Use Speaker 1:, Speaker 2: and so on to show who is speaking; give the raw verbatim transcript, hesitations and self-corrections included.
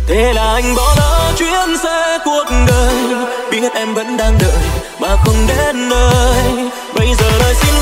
Speaker 1: Thế là anh bỏ lỡ chuyến xe cuộc đời, biết em vẫn đang đợi mà không đến nơi. Bây giờ lời xin